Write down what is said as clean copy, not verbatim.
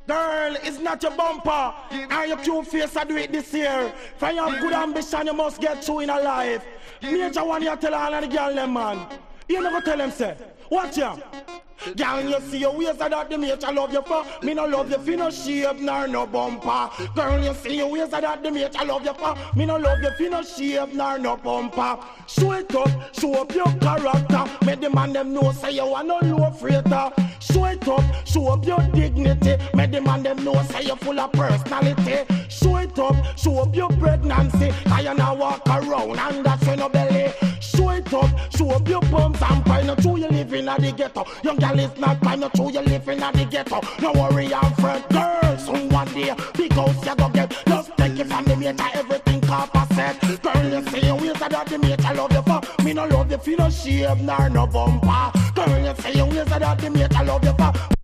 Girl, it's not your bumper. And your cute face, I do it this year. For you have good ambition, you must get through in a life. Major one, you tell all of the girl them, man. You never tell them, say, watch ya. Girl, you see your waist that the mate I love you for. Me no love you for no shape nor no bumper. Girl, you see your waist that the mate I love you for. Me no love you for no shape nor no bumper. Show it up, show up your character. Make the man them know say you are no low freighter. Show it up, show up your dignity. Make the man them know say you full of personality. Show it up, show up your pregnancy. Cause you now walk around and that's when no belly. Show it up, show up your bumps and pie. Not true you live in the ghetto. Young girl it's not time, not true you live in the ghetto. No worry I'm friend, girl. Soon one day, big house you go get. Just take it from the meter, everything set. Girl you say you ways that the mate I love you for. Me no love you for no shape nor no bumper. Girl you say you ways that the mate I love you for.